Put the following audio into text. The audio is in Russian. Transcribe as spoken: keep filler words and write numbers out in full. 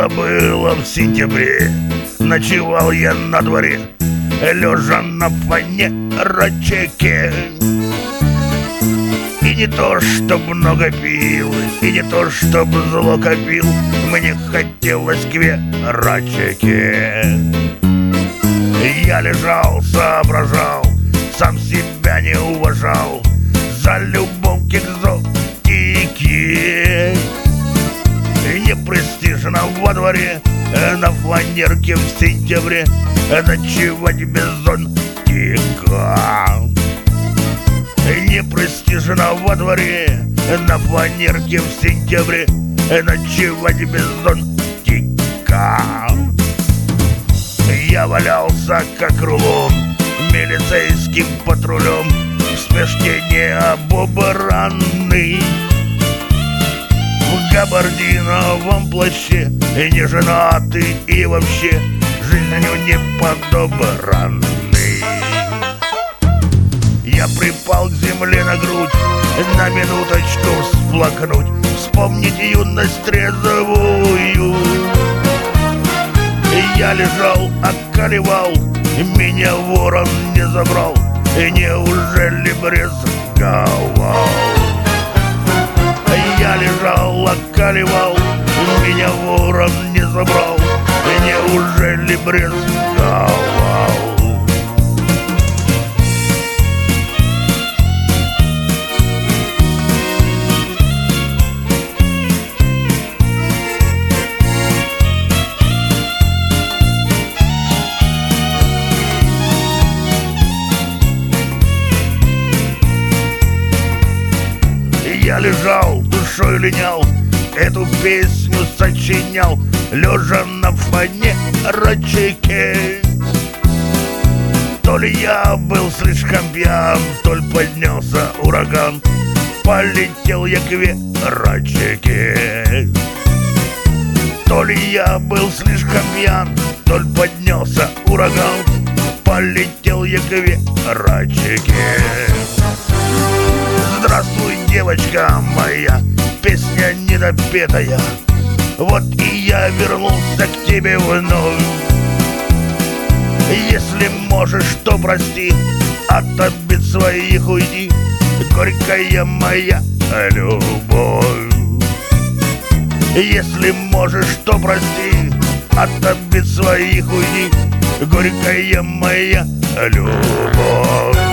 было в сентябре. Ночевал я на дворе, лежа на фанерочке. И не то, чтоб много пил, и не то, чтоб зло копил, мне хотелось к верочке. Я лежал, соображал, сам себя не уважал за любовь к экзотике. Непрестижно во дворе, на фанерке в сентябре, ночевать без зонтика. Непрестижно во дворе, на фанерке в сентябре, ночевать без зонтика. Я валялся как рулон милицейским патрулем, в спешке не обобранный, в габардиновом плаще, не женатый и вообще жизнью не подобранный. Я припал к земле на грудь, на минуточку всплакнуть, вспомнить юность трезвую. Я лежал, околевал, меня ворон не забрал, неужели брезговал? Я лежал, околевал, меня ворон не забрал, неужели брезговал? Я лежал, душой линял, эту песню сочинял, лежа на фанерочке. То ли я был слишком пьян, то ли поднялся ураган, полетел я к верочке. То ли я был слишком пьян, то ли поднялся ураган, полетел я к верочке. Здравствуй, девочка моя, песня недопетая, вот и я вернулся к тебе вновь. Если можешь, то прости, от обид своих уйди, горькая моя любовь. Если можешь, то прости, от обид своих уйди, горькая моя любовь.